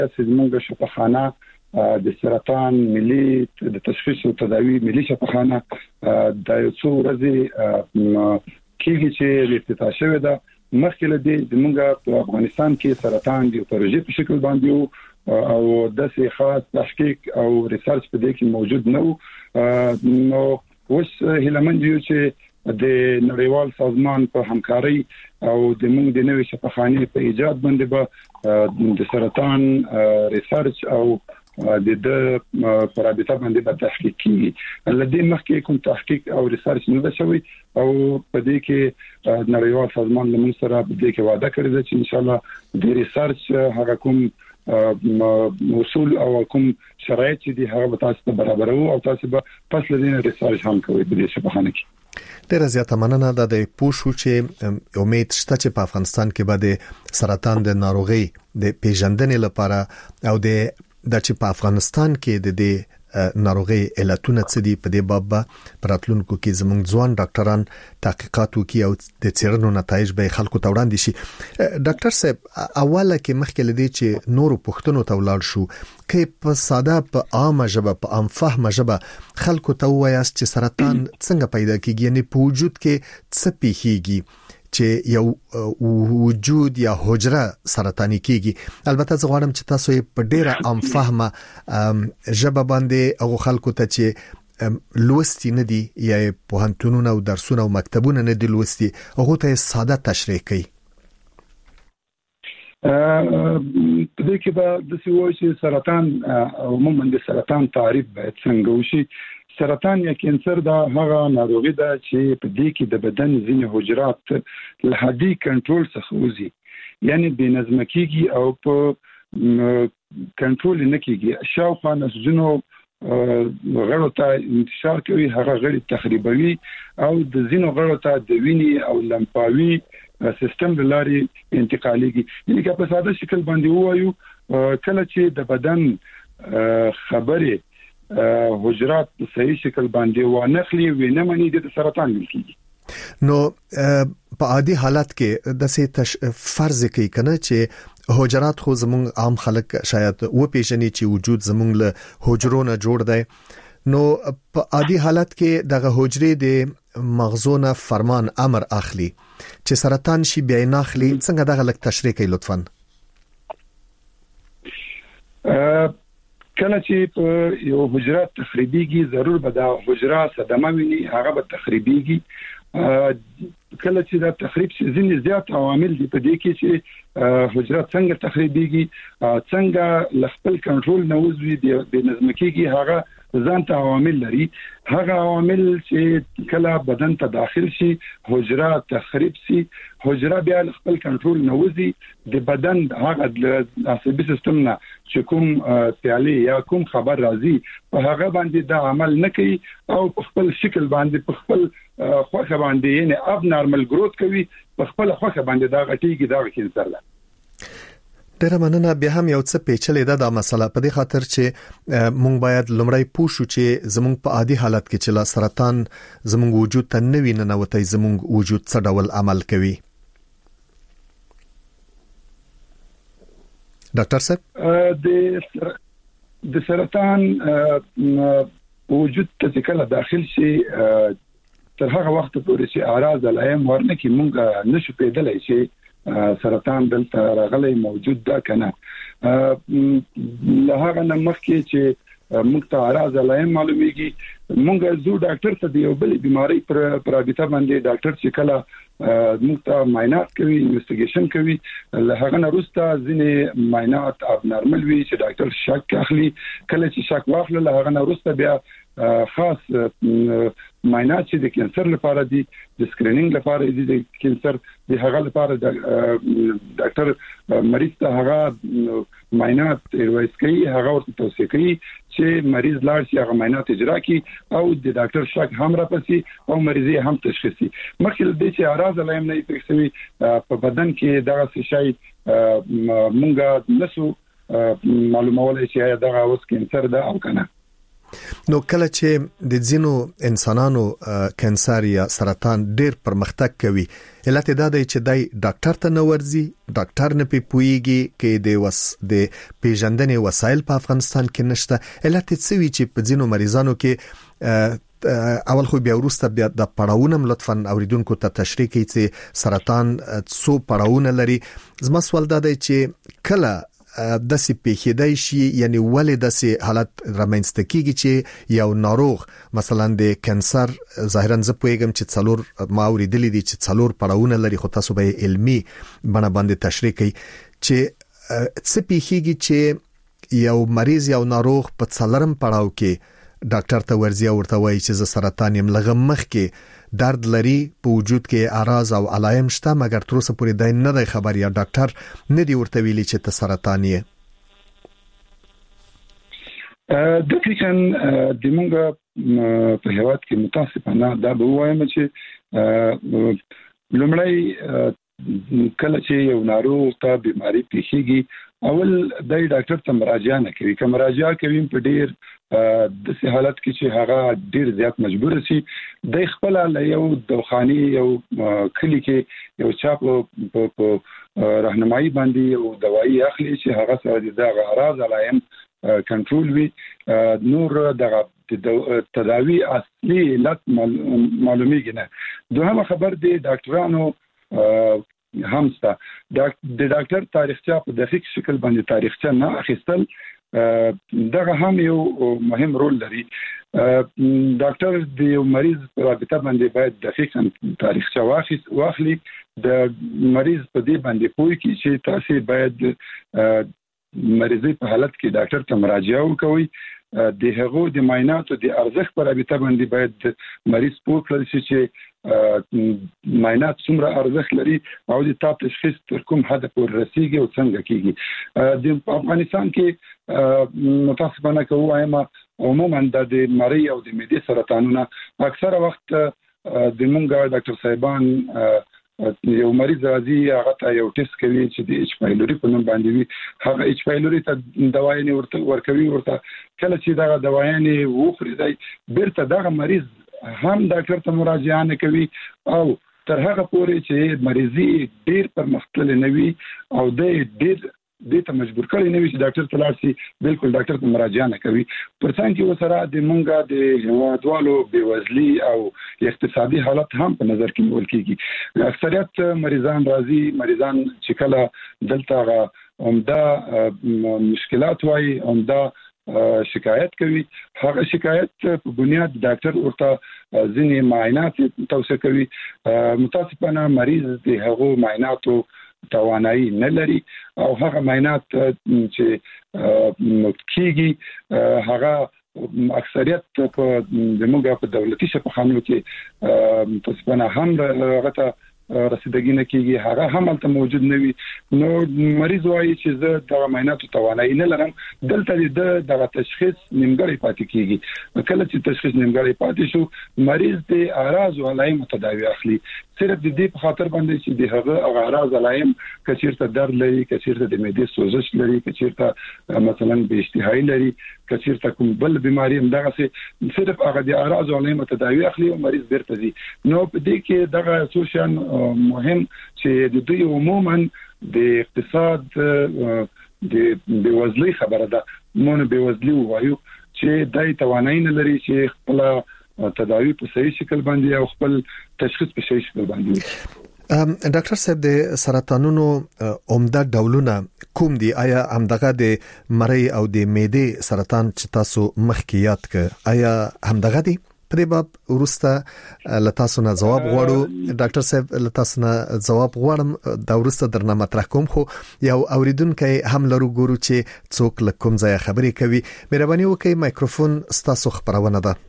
زموږ شفاخانه د سرطان ملي د تشخیص او تداوی ملي شفاخانه د یو څو ورځې کېږي چې افتتاح شوې ده. مخکې له دې زموږ په افغانستان کې سرطان د پروژې په شکل باندې او د خاص تحقیق او ریسرچ په دې کې موجود نه و. نو اوس هیلمن یو چې د نړیوال سازمان په همکاري او د موږ د نوې شفاخانې په ایجاد باندې به د سرطان ریسرچ او د پرابطه باندې به تحقیق کیږي. لدې مخکې کوم تحقیق او ریسرچ نه ده شوی او په دې کې نړیوال سازمان له موږ سره په دې کې وعده کړې ده چې ان شاء الله د ریسرچ هغه کوم اصول او کوم شرایط چې دي هغه تاسو ته برابرو او تاسو به پس لدې ریسرچ هم کوئ په دې شفاخانه کې. ډیره زیاته مننه د پوښو چې امید شته چې په افغانستان کې به د سرطان د ناروغي د پیژندنې لپاره او د چې په افغانستان کې د ناروغي علتونه څه دي په دې باب پراتلونکو کې زموږ ځوان ډاکټران تحقیقات وکړي او د څېړنو نتایج به خلکو ته وړاندې شي. ډاکټر صاحب اوله کې مخکې لدی چې نورو پوښتنو ته ولاړ شو کې په ساده په عامه ژبه په عام فهمه ژبه خلکو ته وایاست چې سرطان څنګه پیدا کیږي، یعنی په وجود کې څه پیښیږي چې یو وجود یا حجره سرطاني کیږي. البته زه غواړم چې تاسو په ډیره عام فهمه ژبه باندې او خلکو ته چې لوستي نه دي یا پوهنتونونه او درسونه او مکتبونه نه دي لوستي هغه ته ساده تشریح کړئ. په دې کې به د سوي چې سرطان عموما د سرطان تعریف باید څنګه وشي. سرطان یا کینسر دا هغه ناروغي ده چې په دې کې د بدن ځینې حجرات له حدي کنټرول څخه وځي، یعنی بې نظم کیږي او په کنټرول نه کیږي. شاوخوا نسجونو غړو ته انتشار کوي، هغه غړي تخریبوي او د ځینو غړو ته د وینې او لمفاوي سیستم لاري انتقاليږي. یعنی که په ساده شکل باندې وایو کله چې د بدن خبره حجرات په صحیح شکل باندې ونخلي وینه مني د سرطان ملکیږي. نو په عادي حالت کې د څه فرض کوي کنه چې حجرات خو زموږ عام خلک شاید و پیژني چې وجود زموږ له حجرو نه جوړ دی. نو په عادي حالت کې دغه حجرې د مغزونه فرمان امر اخلي چې سرطان شي بیا نه اخلي. څنګه دغه لک تشریح کوي لطفاً؟ کله چې په یو حجره تخریبيږي ضرور به دا حجره صدمه ویني، هغه به تخریبيږي. کله چې دا تخریب شي ځینې زیات عوامل دي په دې کې چې حجره څنګه تخریبيږي، څنګه خپل کنټرول نه وځي د نظم کېږي. هغه ځان ته عوامل لري. هغه عوامل چې کله بدن ته داخل شي حجره تخریب شي، حجره بیا خپل کنټرول نه وځي د بدن هغه عصبي سیستم نه چې کوم سیالي یا کوم خبر راځي په هغه باندې دا عمل نه کوي او په خپل شکل باندې په خپل خوخه باندې یعنی اب نارمل گروث کوي، په خپل خوخه باندې دا غټيږي، دا کینسر ده. ډیره مننه. بیا هم یو څه پیچلې ده دا مسله په دې خاطر چې مونږ باید لمړی پوښو چې زمونږ په عادي حالت کې چې لا سرطان زمونږ وجود ته نوی نه نوتای زمونږ وجود څه ډول عمل کوي. ډاکټر صاحب د سرطان وجود ته کله داخل شي تر هغه وخت پورې چې اعراض علایم ورنه کې مونږ نشو پیدلای شي سرطان دلته راغلی موجود ده کنه. له هغه نه مخکې چې موږ ته اعراض علایم معلومیږي مونږ زو ډاکټر ته دی یو بل بیماری پر رابطه باندې ډاکټر چې کله موږ ته معاینات کوي انویسټیګیشن کوي له هغه نه وروسته ځینې معاینات اب نارمل وي چې ډاکټر شک اخلي کله چې شک واخلي له هغه نه وروسته بیا خاص معاینات چې د کینسر لپاره دي د سکرینینګ لپاره دي د کینسر د هغه لپاره ډاکټر مریض ته هغه معاینات ایڈوایس کوي هغه ورته توصیه کوي چې مریض لاړ شي هغه معاینات اجرا کړي او د ډاکټر شک هم راپسي او مریضي هم تشخیصي مخکې د چې اعراض علایم نه پېښوي په بدن کې دغه شی مونږه نسو معلومولای چې دا اوس کینسر ده او کنه. نو کله چې د ځینو انسانانو کانسر یا سرطان ډیر پرمختګ کوي علت دا دی چې دای ډاکټر ته نه ورځي ډاکټر نه پیږي کې د پیژندنې وسایل په افغانستان کې نشته علت څه وی چې په ځینو مریضانو کې اول خو بیا ورسته بیا د پړاوونم لطفاً اوریدونکو ته تشریح کړئ چې سرطان څو پړاوونه لري زما سوال دا دی چې کله د سي پیخیدای شي یعنی ولې د سي حالت رامنځته کیږي چې یو ناروغ مثلا د کانسر ظاهرا ز پویګم چې څلور ما اوریدلې دي چې څلور پړاوونه لري خو تاسو به علمي بنا باندې تشریح کړئ چې څه پیخیږي چې یو مریض یو ناروغ په څلورم پړاو کې ډاکټر ته ورځي او ورته وایي چې ز سرطان یم لغه مخ کې درد لري په وجود کې اعراض او علایم شته مګر تر اوسه پورې دای نه دی خبر یا ډاکټر نه دی ورته ویلي چې ته سرطان یې دقیقاً د موږ په هیواد کې متاسفانه دا به وایم چې لومړی کله چې یو ناروغ ته بیماری پیښیږي اول د ډاکټر ته مراجعه نه کوي که مراجعه کوي په ډیر د سه حالت کې چې هغه ډیر زیات مجبور شي د خپل له یو دواخاني یو کلی کې یو چا په راهنمایي باندې یو دوايي اخلي چې هغه سره د اعراض علایم کنټرول وي نور د تداوی اصلي علت معلومیږي نه دوهمه خبر دی ډاکټرانو همستا د ډاکټر تاریخچه په دقیق شکل باندې تاریخچه نه اخیستل دغه هم یو مهم رول لري ډاکټر د یو مریض په رابطه باندې باید دقیق تاریخچه واخلي د مریض په دې باندې پوي کی چې تاسو باید مریضي په حالت کې ډاکټر ته مراجعه وکوي د هغو د معایناتو د ارزښت په رابطه باندې باید مریض پوه کړل شي چې معاینات څومره ارزښت لري او د تاسو تشخیص تر کوم حد پورې رسیږي او څنګه کیږي د افغانستان کې متاسفانه کوم عموما د مری او د معدې سرطانونه اکثره وخت د مونږه ډاکټر صاحبان یو مریض راځي هغه ته یو ټیسټ کوي چې د ایچ پایلوري په نوم باندې وي هغه ایچ پایلوري ته دوايي ورکوي ورته کله چې دا دوايي وخوري دی بیرته دا مریض هم ډاکټر ته مراجعه نه کوي او تر هغه پورې چې مریضي ډیر پرمختللی نه وي او ډیر ته مجبور کړي نه وي چې ډاکټر ته لاړ شي بالکل ډاکټر ته مراجعه نه کوي پر څنګه کې وسره د مونږه د هوادوالو بیوزلي او اقتصادي حالت هم په نظر کې نیول کیږي اکثریت مریضان مریضان چې کله دلته عمده مشکلات وایي عمده شکایت کوي هغه شکایت په بنیاد ډاکټر ورته ځینې معاینات توصیه کوي متاسفانه مریض د هغو معایناتو توانایي نه لري او هغه معاینات چې کیږي هغه اکثریت په دموږه په دولتي شفاخانو کې متاسفانه هم هغه ته رسیدګي نه کیږي هغه هم البته موجود نه وي نو مریض وايي چې زه د معایناتو توانایي نه لرم دلته د تشخیص نیمګړی پاتې کیږي کله چې تشخیص نیمګړی پاتې شو مریض د اعراض او علایم تداوی اخلي صرف د دې په خاطر باندې چې د هغه اعراض علایم کچیرته درد لري کچیرته د معدې سوزش لري کچیرته مثلا به اشتهایی لري کچیرته کوم بل بیماری هم دغه صرف هغه د اعراض او علایم تداوی اخلي او مریض بیرته ځي نو په دې کې دغه سوشن مهم چې د دوی عموما د اقتصاد د بیوزلي خبره ده مونږ بیوزلي وایو چې دای توانای نه لري چې خپل تداوی په صحیح شکل باندې او خپل تشخیص په صحیح شکل باندې ډاکټر صاحب د سرطانونو عمده ډولونه کوم دي آیا همدغه د مری او د معدې سرطان چې تاسو مخکې یاد کړ آیا همدغه دي په دې باب ورسته لتاسو نه جواب غواړو ډاکټر صاحب لتاسو نه جواب غواړم دا ورسته درنه مطرح کوم خو یو اوریدونکو هم لرو ګورو چې څوک لکم ځای خبرې کوي مهرباني وکړئ مایکروفون ستاسو خبرونه ده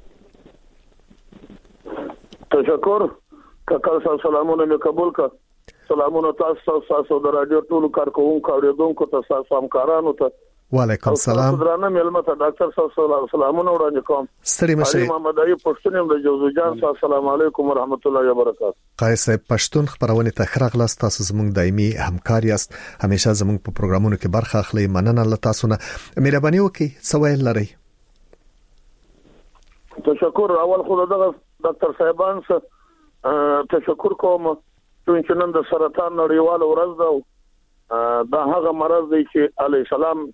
تشکر کاکا سلامونه مې قبول کړ سلامونه تاسو د رادیو ټول کارکونکو اوریدونکو ته همکارانو ته وعلیکم السلام درانه ملمه ته ډاکټر صاحب سلامونه وړاندې کوم ستړي مشه محمد ایوب پښتون د جوزو جان صاحب السلام علیکم ورحمت الله وبرکاته قایص پښتون خبرونه ته خرغلاس تاسو زموږ دایمي همکار یاست همیشه زموږ په پروګرامونو کې برخه اخلي مننه له تاسو نه مهرباني وکړئ سوال لرئ تشکر. اول خو دغه ډاکټر صاحبان سره تشکر کوم چې نن د سرطان نړیوال ورځ ده. دا هغه مرض دی چې علی السلام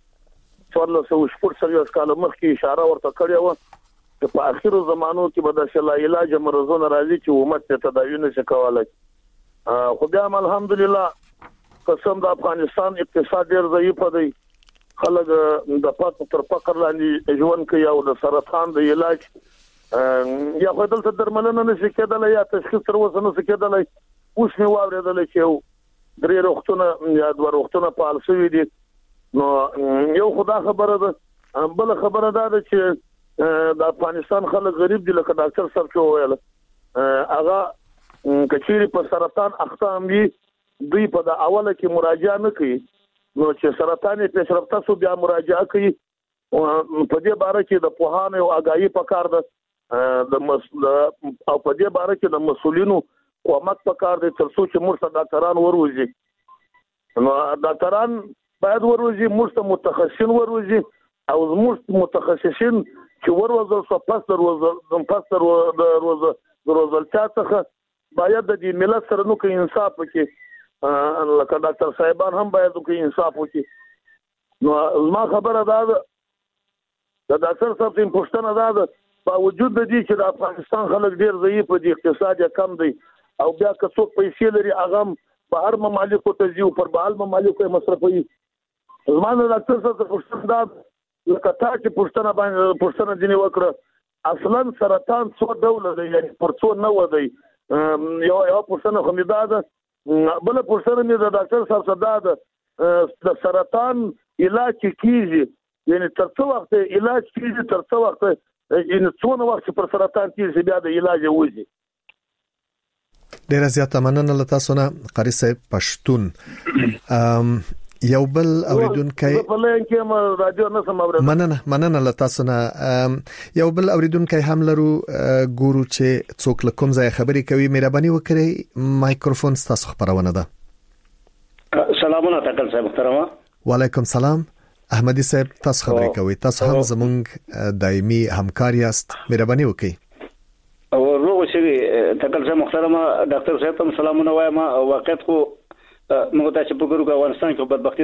1440 کال مخکې اشاره ورته کړې و چې په اخیرو زمانو کې به د شلا علاج مرزونه راځي چې امت ته تداوی نشي کولای. خو بیا الحمدلله قسم د افغانستان اقتصاد ډیر ضعیف دی. خلک د فقر لاندې ژوند کوي او د سرطان د علاج یا خو دلته درملنه نشي کېدلای یا تشخیص تر اوسه نشي کېدلای. اوس مې واورېدل چې درې وختونه یا دوه وختونه په السوي دي. نو یو خدا خبره ده. بل خبره ده چې د افغانستان خلک غریب دي لکه ډاکټر صاحب چې وویل هغه کچيري په سرطان اخته امي دوی په د اوله کې مراجعه نه کوي. نو چې سرطان پیشرفته سو بیا مراجعه کوي. په دې باره کې د پوهانو او آگاهي پکار ده او په دې باره کې د مسولینو کومک پکار دي ترڅو چې موږ ډاکټران وروزي. نو ډاکټران باید وروزي، موږ متخصصین وروزي او موږ متخصصین چې وروزل څو پس د روزلتیا څخه باید د دې ملت سره نو کې انصاف وکړي. لکه ډاکټر صاحبان هم باید کې انصاف وکړي. نو ما خبره ده د ډاکټر صاحب ته پوښتنه ده باوجود د دې چې د افغانستان خلک ډیر ضعیف دي، اقتصاد یې کم دی او بیا که څوک پیسې لري هغه په هر ممالکو ته ځي او پر بهر ممالکو یې مصرفوي. زمانه ډاکټر صاحب ته پوښتنه ده لکه تا چې پوښتنه ځینې وکړه اصلا سرطان څو ډوله دی یعنی پر څو نوع دی. یو پوښتنه خو مې ده. بل پوښتنه مې د ډاکټر صاحب څخه ده د سرطان علاج کیږي یعنی تر څو وخت علاج کیږي تر څو وخت یعنی څونه وخت پر سرطان کیږي بیا د علاج وځي. ډیر زیاته مننه له تاسو نه قاری صاحب پښتون. یو بل اوریدونکو په لین کې ما رادیو نه سم اوریدل. مننه له تاسو نه. یو بل اوریدونکو هم لرو ګورو چې څوک لکم ځای خبرې کوي. مهرباني وکړئ مایکروفون تاسو خبرونه ده. سلامونه تکل صاحب محترمه. وعلیکم سلام. احمدی صاحب تاسو خبرې کوي. تاسو هم زمونږ دایمي همکار یاست. مهرباني وکړئ. او روغ شي تکل صاحب محترمه ډاکټر صاحب ته سلامونه وایم. واقعیت خو موږ ته چې په ګورو افغانستان کې بدبختی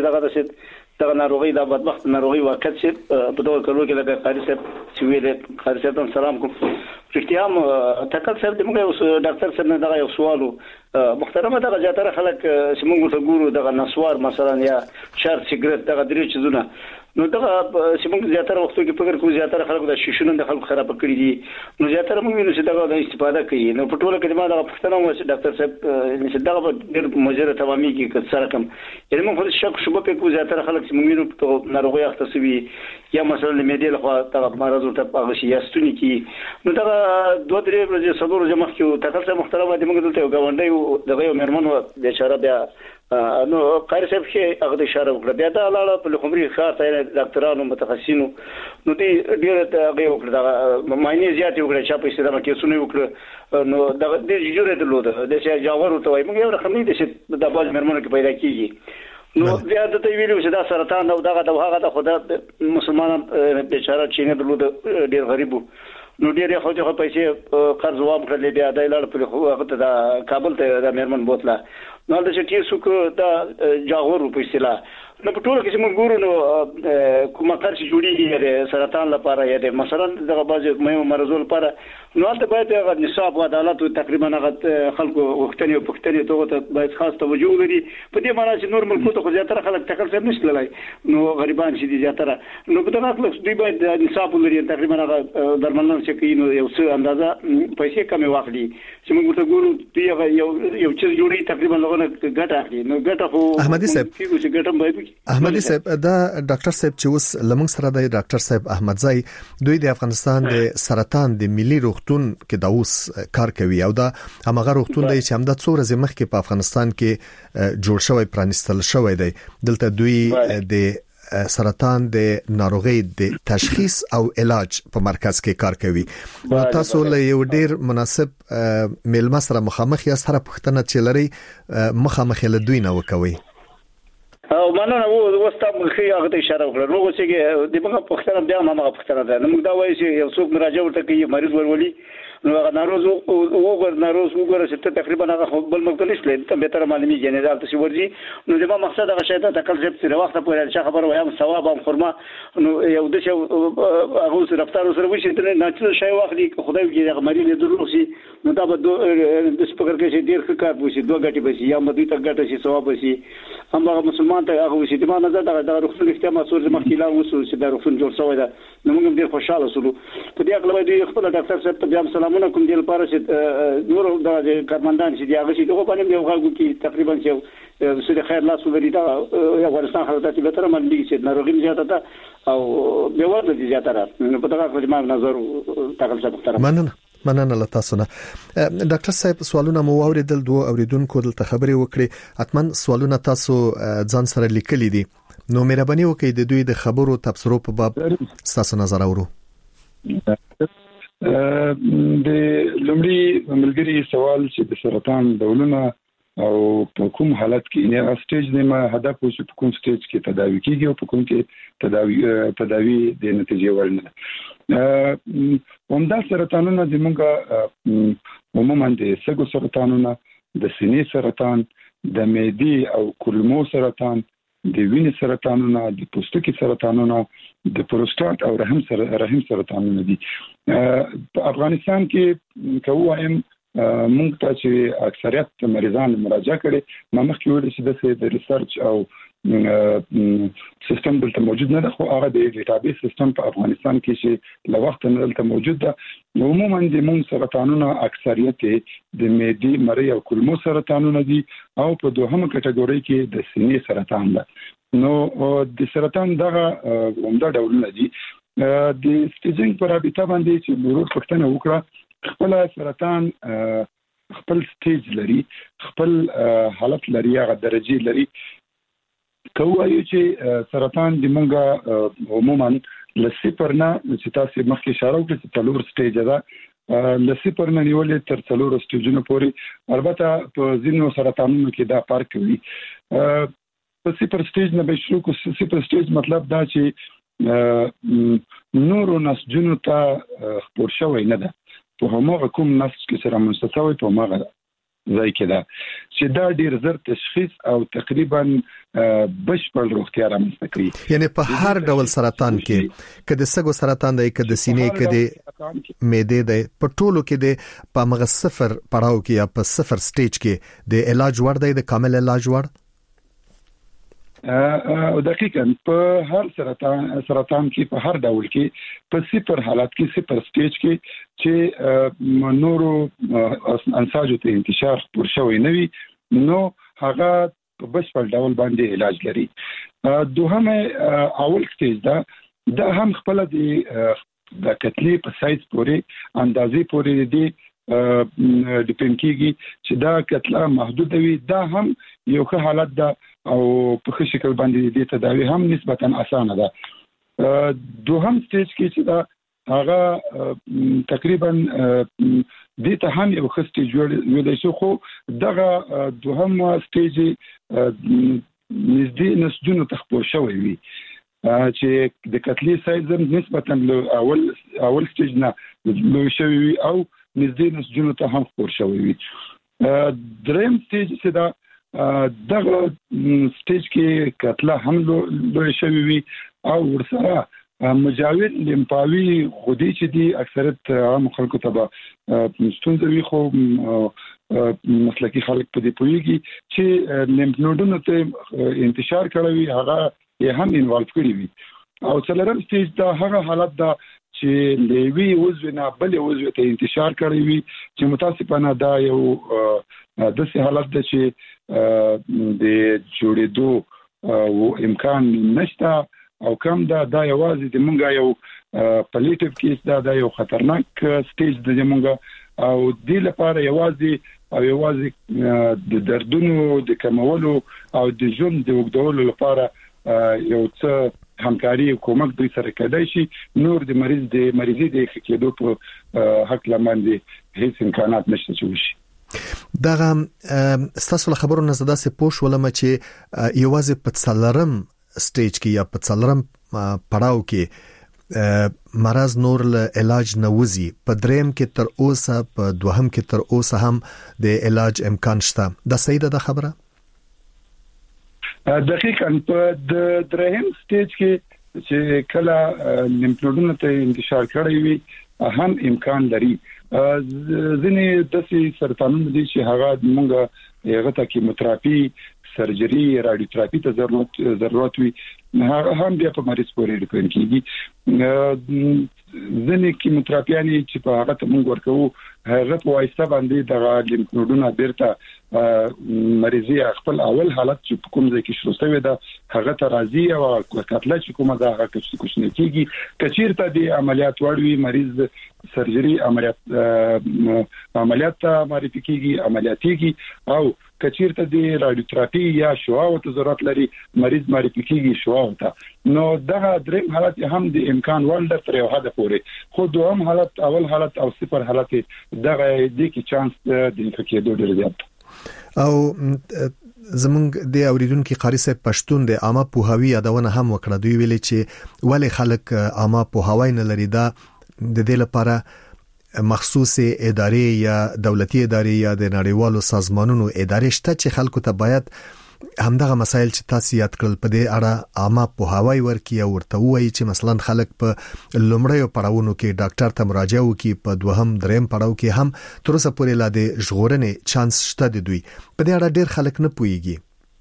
دغه ناروغي د بدبخت ناروغي واقعیت چې په دغه کلو کې لکه قاری صاحب چې ویل قاری صاحب ته سلام کوم. اختیام تکل صاحب د موږ ډاکټر صاحب نه دغه یو سوالو محترمه دغه زیاتره خلک چې موږ ته ګورو دغه نسوار مثلا یا شرط سیګریټ دغه درې چیزونه نو دغه چې موږ زیاتره وختو کې فکر کوو زیاتره خلک د شیشونو د خلکو خراب کړی دي نو زیاتره موږ وینو چې دغه د استفاده کوي. نو په ټوله کې ما دغه پښتنه و چې ډاکټر صاحب چې دغه ډېر مجره تمامي کې سره کم یعنی موږ شک شوبه په کو زیاتره خلک چې موږ وینو په ناروغي اختصوي یا مثلا د میډیا لخوا دغه مرز ورته هغه شي یاستونی کې نو دغه 2-3 ورځې صدور جمع کیو تکل محترمه دې موږ دلته غونډي دغه مرمن و بیچاره بیا نو قاری صاحب کې هغه اشاره وکړه بیا دا لاله په لخمري ښار ته ډاکټرانو متخصصینو نو دې ډېر هغه وکړه دا ماینه زیات وکړه چې په استدامه کې سونه وکړه نو دا دې جوړه درلوده د چې جاور ته وای موږ یو رقم نه دي چې د باج مرمنو کې پیدا کیږي نو بیا د ته ویلو چې دا سرطان او دغه هغه د خدا مسلمان بیچاره چینه درلوده ډېر غریب نو ډېر خو ته پیسې قرض وام کړل بیا د لړ په هغه ته د کابل ته د مرمن بوتله نو د چې تاسو کو دا جاغور په اصطلاح نو په ټول کې موږ ګورو نو کومه قرض جوړیږي د سرطان لپاره یا د مثلا دغه بعض مهم مرزو لپاره نو ته باید د نصاب او عدالت تقریبا هغه خلکو وختنی او پختنی ته باید خاص توجه لري په دې معنی چې نور ملکو ته زیاتره خلک تکل څه نشي لای نو غریبان شي دي زیاتره نو په دغه خلک دوی باید د نصاب لري تقریبا هغه درملنه چې کینو یو څه اندازه پیسې کم واخلي چې موږ ته ګورو دوی یو څه جوړي تقریبا لغونه ګټه اخلي نو ګټه خو احمدي صاحب چې ګټه باید احمدي صاحب دا ډاکټر صاحب چې اوس لمنګ سره د ډاکټر صاحب احمدزای دوی د افغانستان د سرطان د ملي روغتون کې د اوس کار کوي او دا هغه روغتون دی چې همدا څو ورځې مخکې په افغانستان کې جوړ شوی پرانستل شوی دی دلته دوی د سرطان د ناروغي د تشخیص او علاج په مرکز کې کار کوي نو تاسو له یو ډیر مناسب ملما سره مخامخ یا سره پښتنه چې لري مخامخ له دوی نه وکوي او مننه وستا مخې هغه ته اشاره وکړه نو چې د موږ پښتنه بیا ما پښتنه ده نو موږ دا وایو چې یو څوک مراجعه ورته کوي مریض ورولي نو هغه ناروز وګوره چې تقریبا هغه بل مختلف لري ته به تر معلومي جنرال ته ورځي نو د ما مقصد هغه شی ته تکل چې د وخت په اړه خبر وایم ثواب هم خرما نو یو د هغه سره رفتار سره وشي ته نه چې شی واخلي خدای دې هغه مریض له دروغ شي نو دا به د سپکر کې چې ډیر ښه کار وشي دوه غټي بشي یا مدې ته غټه شي ثواب وشي هم هغه مسلمان ته هغه وشي د ما نظر دا روغتون اختیار مسول مخکې لا وصول چې دا روغتون جوړ شوی دا نو موږ ډیر خوشاله شولو په دې اړه دوی خپل ډاکټر صاحب ته بیا سلامونه کوم دی لپاره چې نور د کارمندان چې دی هغه چې دغه باندې یو غوږ کې تقریبا چې سړي خیر لاس ولري دا افغانستان حالات به تر باندې چې ناروغي زیاته ده او به ورته زیاته ده په دغه کې ما نظر تاکل څه محترم مننه له تاسو نه ډاکټر صاحب سوالونه مو اوریدل دوه اوریدونکو دلته خبرې وکړي اتمن سوالونه تاسو ځان سره لیکلي دي نو مهرباني وکړئ د دوی د خبرو تبصرو په باب تاسو نظر اورو د لومړي ملګری سوال چې د سرطان ډولونه او په کوم حالت کې نه سټیج نیمه هدف او په کوم سټیج کې تداوي کیږي او په کوم کې تداوي د نتیجې ورنه همدا سرطانونه د موږ عموما د سږو سرطانونه د سینې سرطان د معدې او کولمو سرطان د وینې سرطانونه د پوستکي سرطانونه د پروستات او رحم سرطانونه دي په افغانستان کې کوم موږ ته چې اکثریت مریضان مراجعه کړي ما مخکې ویل چې د ریسرچ او سیستم دلته موجود نه ده خو هغه د ډیټابیس سیستم په افغانستان کې چې له وخت نه دلته موجود ده عموما د موږ سرطانونه اکثریت د معدې مرۍ او کولمو سرطانونه دي او په دوهمه کټګوري کې د سینې سرطان ده نو د سرطان دغه عمده ډولونه دي د سټیجینګ پر رابطه باندې چې ضرورت پښتنه وکړه خپل سرطان خپل سټیج لري خپل حالت لري هغه درجه لري کوایو چې سرطان د مونږه عموما لسی پرنا چې تاسو مخکې اشاره وکړه چې څلور سټیج ده لسی پرنا نیولې تر څلور سټیجونو پورې البته په ځینو سرطانونو کې دا فرق کوي په سپر سټیج نه به شروع کو سپر سټیج مطلب دا چې نورو نسجونو ته خپور شوی نه ده په همغه کوم نسج کې سره منستوي په همغه ځای کې ده چې دا ډیر زر تشخیص او تقریبا بشپړ روغتیا رامنځته کوي یعنی په هر ډول سرطان کې کله سږو سرطان دی کله سینې کې دی معدې دی په ټولو کې دی په مغه صفر پړاو کې یا په صفر سټیج کې د علاج ور دی د کامل علاج ور او دقیقاً په هر سرطان کې په هر ډول کې په صفر حالت کې صفر سټیج کې چې نورو انساجو ته انتشار پر شوی نه وي نو هغه په بشپړ ډول باندې علاج لري دوهمه اول سټیج دا هم خپل د کتلې په سایز پورې اندازې پورې دی ډیپند کیږي چې دا کتله محدود وي دا هم یو ښه حالت ده او په ښه شکل باندې د تداوی هم نسبتا اسانه ده دوهم سټیج کې چې دا هغه تقریبا د ته هم یو ښه سټیج ویل شي خو دغه دوهم سټیج نږدې نسجونو تخپور شوی وي چې د کتلې سایز نسبتا اول سټیج نه لوی شوی وي او نږدې نسجونو ته هم خپور شوی وي دریم سټیج چې دا دغه سټیج کې کتله هم لوی شوی وي او ورسره مجاور لیمفاوي خودي چې دي اکثریت عام خلکو ته ستونزې وي خو مسلکي خلک په دې پوهیږي چې لیمف نودونو ته انتشار کړی هغه یې هم انوالو کړی وي او څلورم سټیج دا هغه حالت دا چې لوی عضو نه بل عضو ته انتشار کړی وي چې متاسفانه دا یو د سه حالت د چې د جوړېدو امکان نشته او کم دا یوازې د مونږه یو پلیټیو کیس دا یو خطرناک سټیج د مونږه او د لپاره یوازې د دردونو د کمولو او د ژوند د وګړو لپاره یو څه همکاري او کومک دوی سره کېدای شي نور د مریضي د کېدو په حق لمنځه هیڅ امکانات نشته چې وشي دغه ستاسو خبرو نه زده سه پوښ ولم چې یوازې په څلرم سټیج کې یا په څلرم پړاو کې مرز نور له علاج نه وزي، په دریم کې تر اوسه، په دوهم کې تر اوسه هم د علاج امکان شته. دا صحیح ده خبره؟ دقیقاً په دریم سټیج کې چې کله لیمفنودونو ته انتشار کړی وي هم امکان لري. ځینې داسې سرطانونه دي چې هغه مونږه هغه ته کیموتراپي، سرجري، رادیوتراپي ته ضرورت وي، هغه هم بیا په مریض پورې ډیپند کیږي. ځینې کیموتراپیانې چې په هغه ته مونږ ورکوو هغه په واسطه باندې د لیمفنودونو بیرته مریضي خپل اول حالت چې کوم ځای کې شروع شوی دا هغه ته راځي او کتله چې کومه دا هغه کوښښ نه کیږي. کچیرته د عملیات وړوي مریض سرجري عملیات ته معرفي کیږي، عملیاتيږي، او کچیرته د رادیوتراپي یا شعاع ته ضرورت لري مریض معرفي کیږي شعاع ته. نو دغه دریم حالت هم د امکان وړ تر یو حد پورې، خو دوهم حالت، اول حالت او صفر حالت دغه د کی چانس د انفیکسیون ډېر زیات. او زمونږ د اوریدونکو قاری صاحب پښتون د عامه پوهاوی یادونه هم وکړه. دوی ویلي چې ولې خلک عامه پوهاوی نه لري، دا د دې لپاره مخصوص ادارې یا دولتي ادارې یا د نړیوالو سازمانونو ادارې شته چې خلکو ته باید همدغه مسایل چې تاسو یاد کړل په دې اړه عامه پوهاوی ورکړي او ورته وایي چې مثلا خلک په لومړیو پړاوونو کې ډاکټر ته مراجعه وکړي، په دوهم دریم پړاو کې هم تر اوسه پورې لا د ژغورنې چانس شته. د دوی په دې اړه ډېر خلک نه پوهیږي.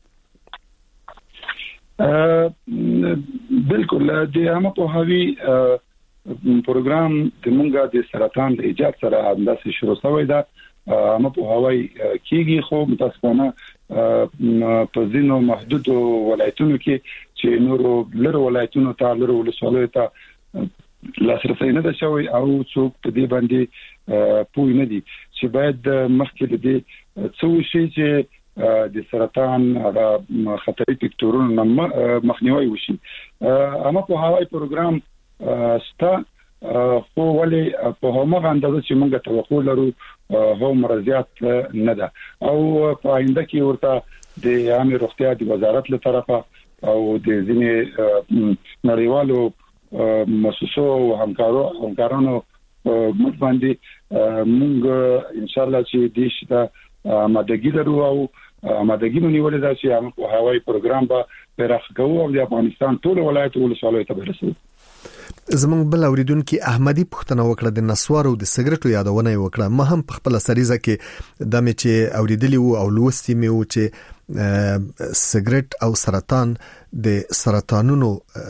بالکل د عامه پوهاوی پروګرام د مونږه د سرطان د ایجاد سره همداسې شروع شوی دا. عامه پوهاوی کیږي، خو متاسفانه په ځینو محدود ولایتونو کې چې نورو لرو ولایتونو ته، لرو ولسوالیو ته لاسرسي نه ده شوی او څوک په دې باندې پوه نه دي چې باید مخکې د دې څو شي چې د سرطان هغه خطري فکټورونو مخنیوي وشي. عامه پوهاوی پروګرام ستا خو ولې په همغه اندازه چې موږ توقع لرو هم مرضیات نه ده، او په آینده کې ورته د عامه روغتیا د وزارت له طرفه او د ځینې نړیوالو مؤسسو او همکارانو موږ باندې موږ ان شاء الله چې د شته آمادګي لرو او آمادګي نیولې ده چې عامه پوهاوی پروګرام به پراخ کوو او د افغانستان ټول ولایت ولسوالیو ته ورسوي. زمونږ بل اوریدونکو احمدي پښتنه وکړه، د نسوارو د سیګریټو یادونه وکړه. ما هم په خپل سریزه کې د مې چې اوریدلی وو او لوستي مې وو چې سیګریټ او سرطان د سرطانونو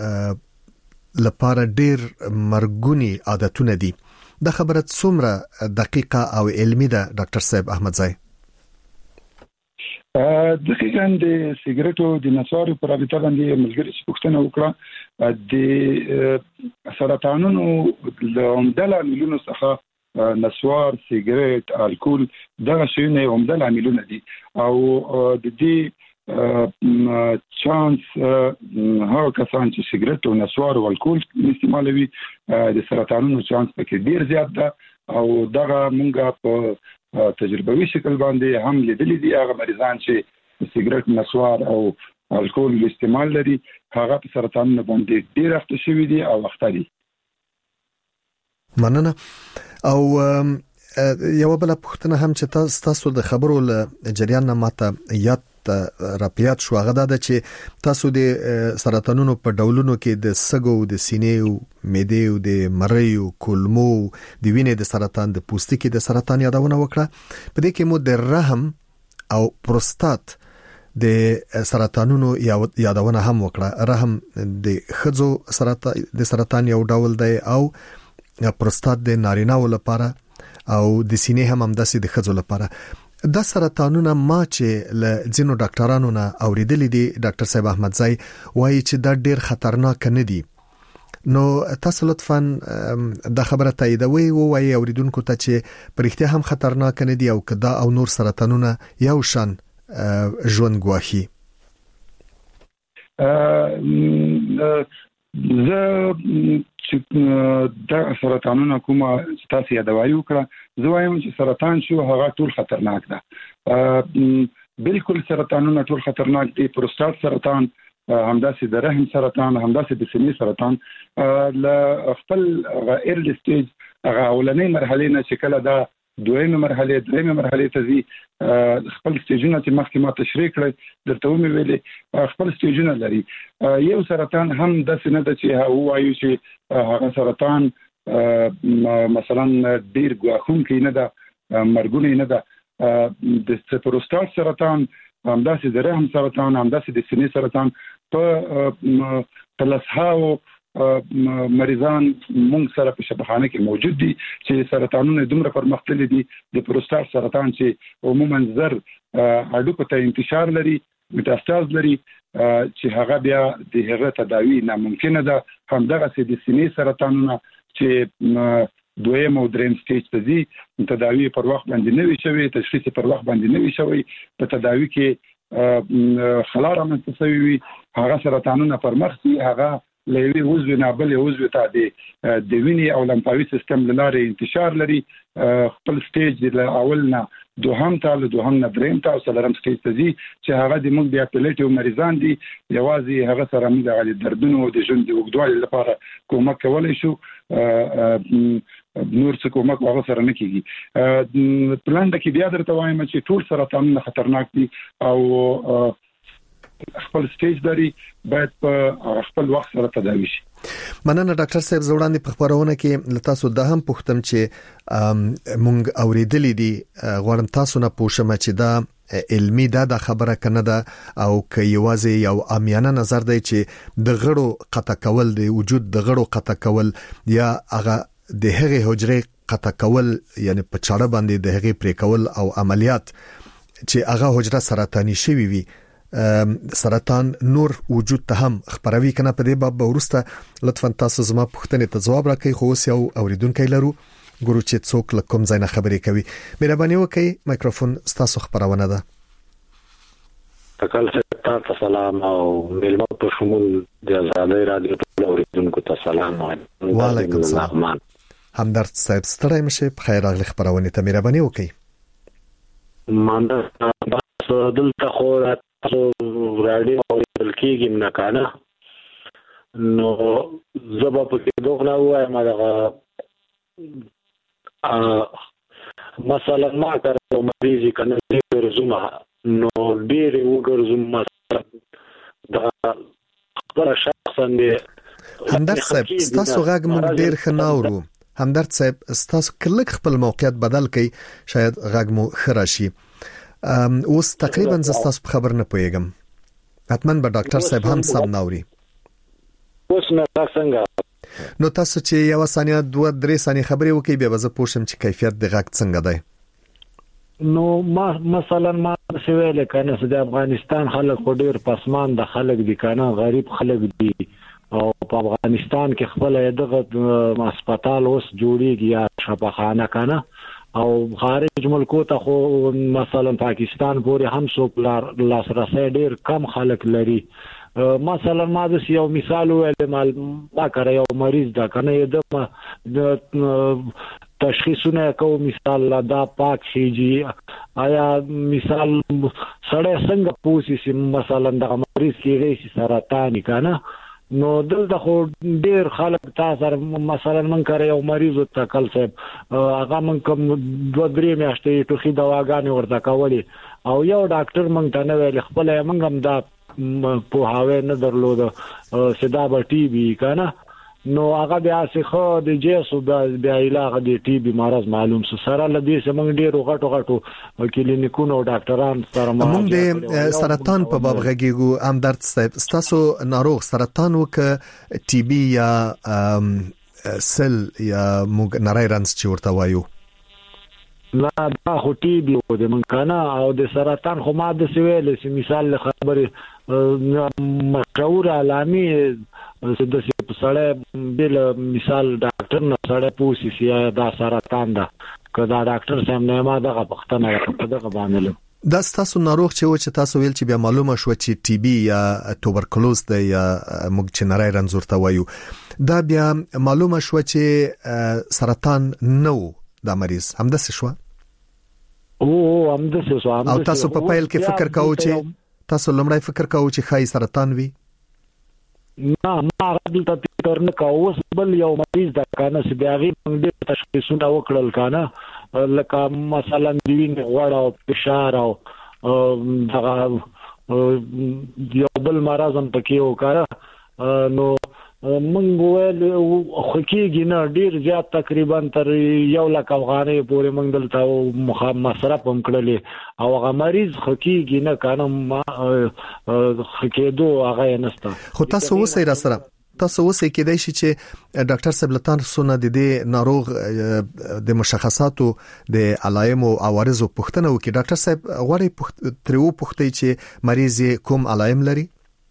لپاره ډیر مرګونی عادتونه دي. دا خبره څومره دقیقه او علمي ده ډاکټر صاحب احمد زای؟ دقیقاً د سیګریټو د نسوارو پر رابطه باندې ملګری چې پوښتنه وکړه، د سرطانونو له عمده عاملونو څخه نسوار، سیګریټ، الکول دغه شیونه عمده عاملونه دي او د دې چانس هغه کسان چې سیګریټ او نسوار او الکول استعمالوي د سرطانونو چانس پکې ډیر زیات ده او دغه مونږه په تجربوي شکل باندې هم لیدلې دي. هغه مریضان چې سیګریټ، نسوار او الکول استعمال لري هغه په سرطانونو باندې ډیر اخته شوي دي او اخته دي. مننه. او یو بل پوښتنه هم چې تاسو د خبرو له جریان نه ماته یاد راپیات شو، هغه دا چې تاسو د سرطانونو په ډولونو کې د سږو، د سینې او معدې او د مریو، کولمو، د وینې د سرطان، د پوستکي د سرطان یادونه وکړه. په دې کې مو د رحم او پروستات د سرطانونو یادونه هم وکړه. رحم د ښځو د سرطان یو ډول دی او پروستات د نارینه‌و لپاره او د سینې هم همداسې د ښځو لپاره. دا سرطانونه ما چې له ځینو ډاکټرانو نه اوریدلې دي، ډاکټر صاحب احمد زای وایي چې دا ډیر خطرناک نه دي. نو تاسو لطفاً دا خبره تاییدوي او وایي اوریدونکو ته چې پرېختیا هم خطرناک نه دي او کدا او نور سرطانونه یو شان ژوند ګواخي. زه چې د سرطانونو کومه تاسو یادوي وکړه زه وایم چې سرطان شو هغه ټول خطرناک ده بالکل سرطانونه ټول خطرناک دي پروستات سرطان همداسې د رحم سرطان همداسې د سینې سرطان ل خپل ارلی سټیج هغه اولنۍ مرحله نه چې کله دا دویمه مرحله درېمه مرحله ته ځي خپل سټیجونه چې مخکې ما تشریح کړی درته ومې ویلې خپل سټیجونه لري یو سرطان هم د سینې د چې هو وایي چې هغه سرطان مثلا ډیر ګواښونکی نه ده مرګونی نه ده د پروستات سرطان همداسې د رحم سرطان همداسې د سینې سرطان په لسهاو مریضان مونږ سره په شفاخانه کې موجود دي چې سرطانونه دومره پرمختللي دي د پروستات سرطان چې عموما زر هډوکو ته انتشار لري میټاستاز لري چې هغه بیا د هغه تداوی ناممکنه ده همدغه د سینې سرطانونه چې دویم او دریم سټیج ته ځي تداوی پر وخت باندې نه وي شوی تشخیص پر وخت باندې نه وي شوی په تداوی کې خلا رامنځته شوی وي هغه سرطانونه پر مخ دي هغه لوي عضو نه بل عضو ته د وینې او لمفاوي سیستم لاره انتشار لري خپل سټیج د اول نه دوهم ته له دوهم نه دریم ته او څلورم سټیج ته ځي چې هغه د موږ د اپلیټیو مریضان دي یوازې هغه سره موږ غلي دردونو د ژوند د وګړو لپاره کومک کولای شو نور څه کومک هغه سره نه کیږي پلان د کې بیا درته وایم چې ټول سرطانونه خطرناک دي او خپل سټیج لري باید په خپل وخت سره تداوي شي. مننه ډاکټر صاحب زوړاندې په خبرونه کې لتاسو د هم پوښتم چې مونږ اوریدلې دي غواړم تاسو نه پوښتم چې دا علمي دا خبره کنه ده او که یوازې یو عامیانه نظر دی چې د غړو قطع کول د وجود د غړو قطع کول یا هغه د هغه حجرې قطع کول یعنی په چاړه باندې د هغه پرې کول او عملیات چې هغه حجره سرطاني شوي وي سرطان نور وجود ته هم خبروي کنه په دې باب ورسته لطفا تاسو زما پوښتنې ته جواب راکړئ خو اوس یو اوریدونکو لرو ګورو چې څوک لکم ځای نه خبرې کوي مهرباني وکړئ مایکروفون تاسو خبرونه ده تکل تاسو سلام او ملما په شمول د آزادۍ رادیو ټول اوریدونکو ته سلام وعلیکم السلام همدرد صاحب ستړی مشه په خیر راغلی خبرونه ته مهرباني وکړئ مانده دلته خو راډیو اوریدل کېږي نه کنه نو زبا په کې دوغنا وای ما دغه مثلا ما کړو مریض کنه ډېر زما نو ډېر وګرځم مثلا دا خپل شخصا دې همدرد صاحب تاسو غږ مونږ ډېر خناورو همدرد صاحب تاسو کله خپل موقعیت بدل کړئ شاید غږ مو خراشي اوس تقریبا زستاس په خبر نه پويګم حتمن به ډاکټر صاحب هم سم ناوري اوس نه څنګه نو تاسو چې یو ثانیه 2-3 ثانیې خبرې وکړئ بیا به پوښتم چې کیفیت د غږ څنګه دی نو ما مثلا ما سویل کنه د افغانستان خلک ډیر پسمان د خلک دي کنه غریب خلک دي او په افغانستان کې خپل دغه هسپتال اوس جوړیږي یا شفاخانه کنه او خارج ملکو ته خو مثلا پاکستان پورې هم څوک لاسرسي ډیر کم خلک لري مثلا ما د یو مثال ویل ما کړی یو مریض دا کنه د تشخیصونه کو مثال دا پاک شيږي آیا مثال سړی څنګه پوښي مثلا د مریض کې سرطان کنه نو دلته خو ډیر خلک تاسو مثلا من کړی یو مریض ته کل صاحب هغه من کوم 2-3 میاشتې ټوخي دواګانې ورته کولې او یو ډاکټر مونږ ته نه ویل خپل مونږ هم دا په هاوی نه درلود سدا به ټي بي کنه نو هغه بیا څخه د جیسو بیا علاج د ټي بي مرض معلوم سره لدی سمنګ ډیر غټو کلینیکونو ډاکټران سره موږ د سرطان په باب غږیږو همدرد صاحب تاسو ناروغ سرطان وک ټي بي یا سل یا موږ نری رنس چې ورته وایو لا دا خو ټي بي و د من کنه او د سرطان خو ما د سویل سی مثال خبره مشهور علامي د سړی بل مثال ډاکټر نه سړی پوښي چې دا سرطان ده کدا ډاکټر سم نه ما دغه پختنه په دغه باندې دا تاسو ناروغ چې تاسو ویل چې بیا معلومه شو چې ټي بي یا توبرکلوز دی یا موږ چې نری رنځور ته وایو دا بیا معلومه شو چې سرطان نو دا مریض همداسې شو همداسې شو او تاسو په پیل کې فکر کاوه چې تاسو لمړی فکر کاوه چې خای سرطان وي نه ما دلته فکر نه کاوه بل یو مریض دا کنه چې بیا غي موږ تشخیصونه وکړل کنه لکه مثلا د وینې غوړ او فشار او یو بل مرض هم پکې وکړه نو موږ ویل خو کېږي نه ډیر زیات تقریبا تر 1 لک افغانۍ پورې موږ دلته مصرف هم کړلې او هغه مریض خو کېږي نه کنه کېدو هغه نشته خو تاسو اوسئ را سره تاسو اوسئ کېدای شي چې ډاکټر صاحب لتان سونه د دې ناروغ د مشخصاتو د علائم او عوارض پوښتنه وکړي ډاکټر صاحب غواړي ترو پوښتې چې مریض کوم علائم لري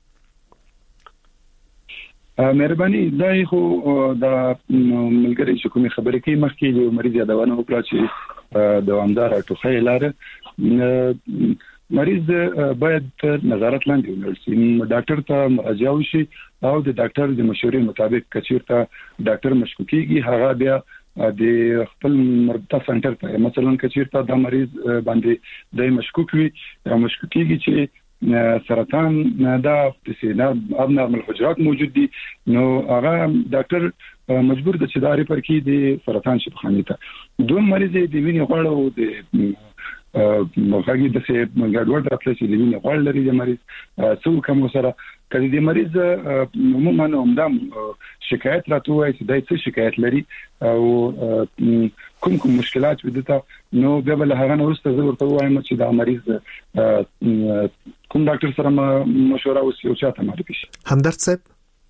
مهرباني دا خو د ملګری چې کومه خبرې کوي مخکې د مریض یادونه وکړه چې دوامدار ټوخی لري مریض باید نظارت لاندې ونیول شي ډاکټر ته مراجعه وشي او د ډاکټر د مشورې مطابق کچیرته ډاکټر مشکوکيږي هغه بیا د خپل مربوطه سنټر ته مثلا کچیرته د مریض باندې د مشکوک وي او مشکوکيږي چې سرطان دا د سینه ابنورمال حجرات موجود دي نو هغه ډاکټر مجبور د چداري پر کې د سرطان شفاخانه ته دوه مریض د وینې غوړ او د مخاګي د څه ګډوډ راتلې چې لوي غوړ لري د مریض څو کوم سره کله د مریض عموما همدم شکایت راټوي چې دای څه شکایت لري او کوم مشکلات ودته نو قبل هغه نو ورسته زه ورته وایم چې دا مریض کوم ډاکټر سره مشوره وکړي او چاته معرفي شي همدرد صاحب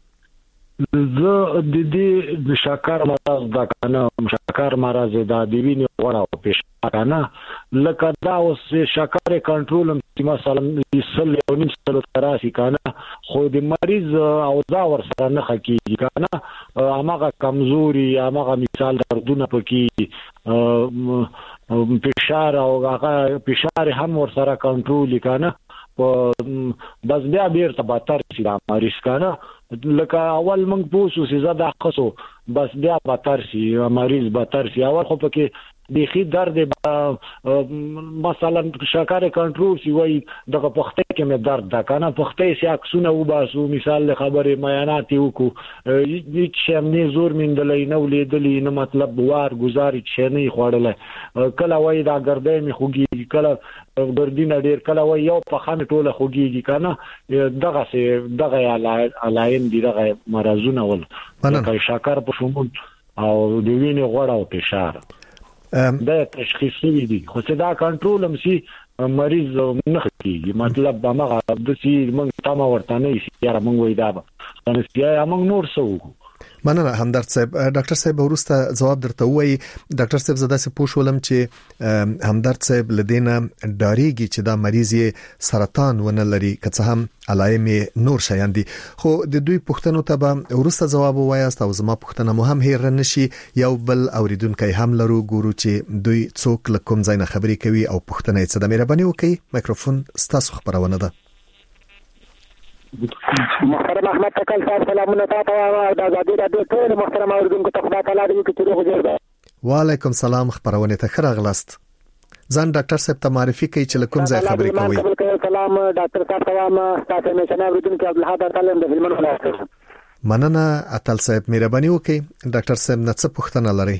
زه د دې د شکر مرض دا کنه شکر مرض دا د وینې غوړ او فشار کنه لکه دا اوس شکر کنټرول مثلا یسل یو نیم سل تراسي کنه خو د مریض او دا ور سره نه خکېږي کنه هغه کمزوري هغه مثال دردونه پکې فشار او هغه فشار هم ور سره کنټرول کنه بس بیا بیرته باتر شي دا مریض کنه لکه اول موږ پوسو چې زدا خصو بس بیا باتر شي مریض باتر شي اول خو پکې بيخي درد مثلا شکر کنټرول سی وای دغه پخته کې مې درد دا کنه پخته سی عکسونه وباسو مثال له خبره میانات وکړو هیڅ شم نه زور مندلې نه ولیدلې نه مطلب وار گزاري چې نه خوړل کله وای دا ګردې می خوږي کله ګردینه ډیر کله وای یو په خانه ټوله خوږي کنه دغه علایم دي دغه مرزونه ول لکه شکر په شمول او د وینې غوړ او فشار دا تشخیصي دي خو څه دا کنټرول هم سي مریض نه کیږي مطلب هغه د سي موږ تمه ورته نه سي یاره موږ وای دا به سي موږ نور څه مننه همدرد صاحب ډاکټر صاحب ورسته جواب درته وایي ډاکټر صاحب زدا سه پوښولم چې همدرد صاحب لدينا ډاریږي چې دا مریض سرطان ونه لري که څه هم علائم نور شایان دي خو د دوی پوښتنو ته به ورسته جواب وایاست او زما پوښتنه مهم هیر نشي یو بل اوریدونکو هم لرو ګورو چې دوی څوک لکم ځای نه خبري کوي او پوښتنه یې څه د مهرباني وکي میکروفون ستاسو خبرونه ده محترم احمد تکل صاحب سلامونه تاسو او د ازادي رادیو ټول محترم اوریدونکو ته خدای تعالی دې کې روغ جوړ ده وعلیکم سلام خبرونه ته خراغلاست ځان ډاکټر صاحب ته معرفي کوي چې لکم ځای خبرې کوي سلام ډاکټر صاحب سلام تاسو مې څنګه اوریدونکو عبدالحاد تعلم د فلمونو ولایت مننه اتل صاحب مهرباني وکي ډاکټر صاحب نه څه پوښتنه لري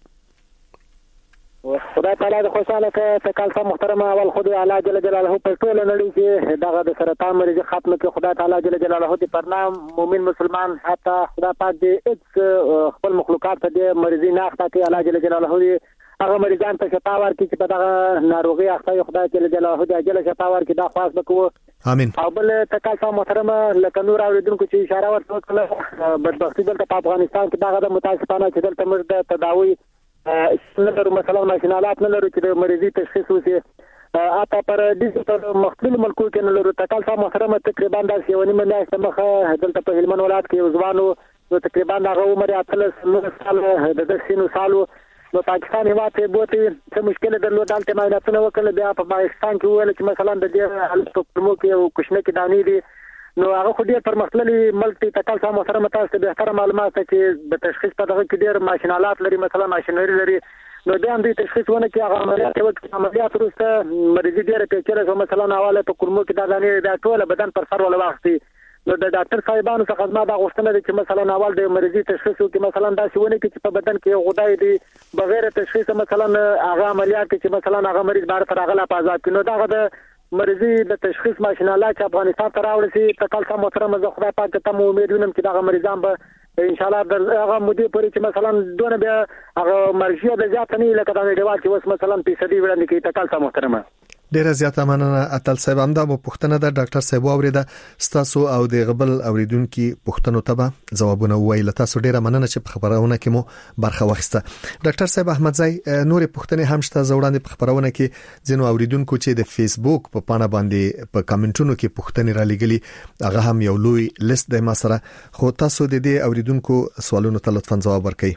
خدای تعالی د خوشاله ک تکل صاحب محترم اول خدای اعلی جل جلاله په ټول نړۍ کې دغه د سرطان مریض ختم کړي خدای تعالی جل جلاله دې پرنام مؤمن مسلمان حتی خدای پاک دې اڅ خپل مخلوقات ته مریضي نه اخته کې اعلی جل جلاله دې هغه مریضان ته شفا ورکړي چې په دغه ناروغي اخته خدای جل جلاله دې اجل شفا ورکړي دا خاص وکړو امين او بل تکل صاحب محترم لکه نور اوریدونکو چې اشاره ورکړه بدبختی دلته په افغانستان کې دغه د متاسفانه چې دلته موږ د تداوی نلرو مثلا ماشینالات نلرو چې د مریضي تشخیص وشي اته پر ډیجیټل مختلف ملکو کې نلرو تکل صاحب محترم تقریبا د 7 میاشتې مخه دلته په هلمند ولایت کې ځوانو تقریبا هغه عمر 13 سال د 10 سالو نو پاکستان هیواد ته بوتي څه مشکل درلود دلته معایناتونه وکړل بیا په پاکستان کې ویل چې مثلا د دې حالت په کومو کې او کوشنه کې دانی دي نو هغه خو ډیر پرمختللي ملټي تکل محترم تاسو به احترام معلومات چې د تشخیص په دغه کې ډیر ماشینالات لري مثلا ماشینري لري نو بیا هم د تشخیص ونه کې هغه عملیات وروسته مریض ډیر پیچلې مثلا حواله په کومو کې د دانی د ټول بدن پر سر ولا وختي نو د ډاکټر صاحبانو څخه ما دا غوښتنه ده چې مثلا اول د مریضي تشخیص وکړي مثلا دا شونه کې په بدن کې غدای دي بغیر تشخیص مثلا هغه عملیات چې مثلا هغه مریض بار تر هغه لا پازاد کینو دا د مریضي د تشخیص ماشینالات چې افغانستان ته راوړي سي تکل سم محترم زه خدای پاک ته مو امید وینم چې دا مریضان به ان شاء الله د هغه مودې پورې چې مثلا دونه بیا هغه مرجع د ځات نه لکه دا ډیوال چې وس مثلا 100% وړاندې کې تکل سم محترم ډیره زیاته مننه اتل صاحب همدا مو پوښتنه ده ډاکټر صاحب اوریده ستاسو او د غبل اوریدونکو پوښتنو ته به جوابونه وایي تاسو ډیره مننه چې په خبرونه کې مو برخه واخیسته ډاکټر صاحب احمدزی نورې پوښتنې هم شته زوړاندې په خبرونه کې ځینو اوریدونکو چې د فیسبوک په پاڼه باندې په کمنټونو کې پوښتنې را لګلي هغه هم یو لوی لیست د مسره خو تاسو د دې اوریدونکو سوالونو ته لطفا جواب ورکړئ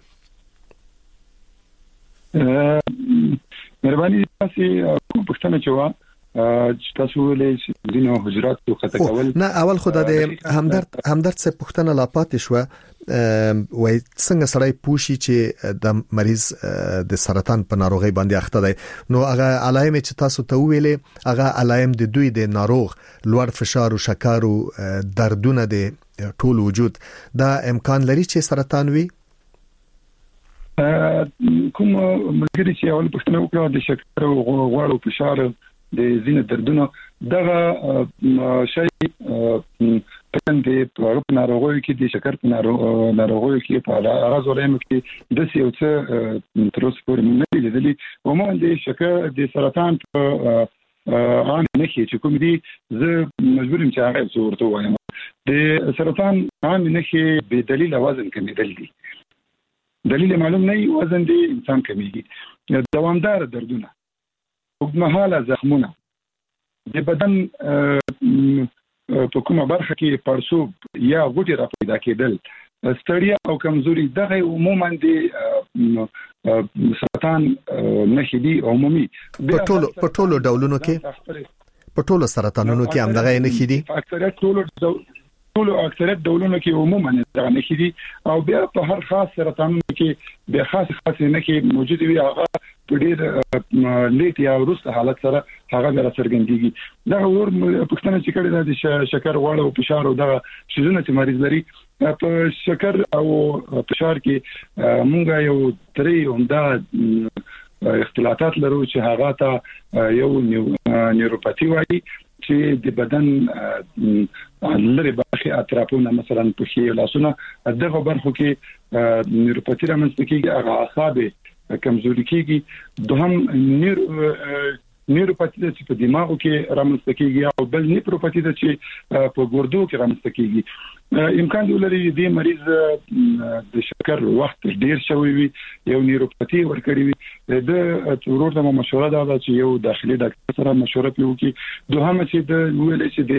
مهرباني تاسو پوښتنه چوا چې تاسو ولې دینو حجرات تو خطا کول نه اول خدای دې همدرد څه پوښتنه لا پاتې شو وای څنګه سړی پوښي چې د مریض د سرطان په ناروغي باندې اخته دی نو هغه علائم چې تاسو ته ویلې هغه علائم د دوی د ناروغ لوړ فشار او شکر او دردونه د ټول وجود دا امکان لري چې سرطان وي کوم ملګری چې اول پښتنه وکړه د شکر او غوړ او فشار د زینه دردونه دغه شی څنګه په ناروغي کې د شکر په ناروغي کې په هغه ځولم کې د یو څه تر اوسه پورې نه لیدلې عموما د شکر د سرطان په عام نه کې چې کوم دي زه مجبور یم چې هغه ورته وایم د سرطان عام نه کې به دلیل وزن کمیدل دي دلیل معلوم نه وزن دی انسان کمیږي دوامدار دردونه وګمحاله زخمونه د بدن په کومه برخه کې پړسوب یا غوټي را پیدا کېدل ستړیا او کمزوري دغه عموما د سرطان نشي عمومي په ټولو ډولونو کې په ټولو سرطانونو کې هم دغه نه خېدي اکثریت ډولونو کې عموما دغه نه خېدي او بیا په هر خاص سرطانونو کې به خاص نه کې موجود وي هغه په ډېر لیټ یا ورسته حالت سره هغه را څرګندېږي دا ور پښتنه چې کړي د شکر غوړ او فشار او دغه شیزونه چې مریض لري په شکر او فشار کې مونږه یو درې همدا اختلافات لرو چې هغه ته یو نیوروپاتی وایي چې د بدن لری برخه اطرافونه مثلا په شی لاسونه دغه برخو کې نیوروپاتی رامنځته کیږي هغه اعصاب کمزوري کیږي دوهم نیوروپاتی چې په دماغو کې رامنځته کیږي او بل نیوروپاتی چې په ګردو کې رامنځته کیږي امکان دی لري د مریض د شکر وخت ډیر شوی وي یو نیوروپاتی ورکړي وي د ضرورت مو مشوره دا چې یو داخلي ډاکټر سره مشوره وکړي دوهم چې د ویل چې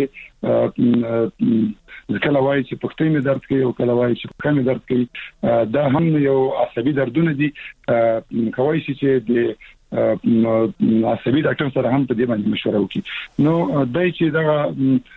د کله وایي چې پښتۍ می درد کوي او کله وایي چې پښه می درد کوي دا هم یو عصبي دردونه دي کوي چې د عصبي ډاکټر سره هم په دې باندې مشوره وکړي نو دای چې دا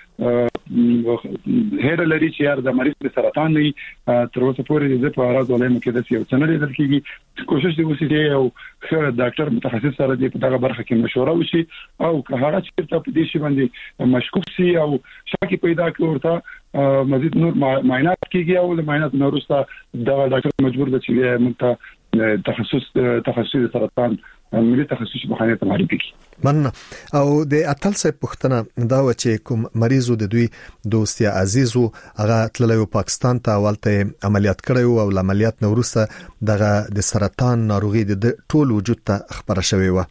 هر لري چې یار د مریض د سرطان نه تر اوسه پورې د په اړه ولې مو کې د یو څه لیدل کیږي کوشش دی وکړي او ښه ډاکټر متخصص سره د دغه برخه کې مشوره وشي او که هغه چې په دې شی باندې مشکوک سي او شک پیدا کړي ورته مزید نور معاینات کیږي او د معاینات نورسته د ډاکټر مجبور دی چې مونږ تخصصي سرطان ملي تخصصي بخانه ته معرفي کی من او د اتل سه پښتنه دا و چې کوم مریضو د دوی دوست یا عزیزو هغه تللی پاکستان ته ولته عملیات کړو او عملیات نورسته دغه د سرطان ناروغي د ټول وجود ته خبره شوی و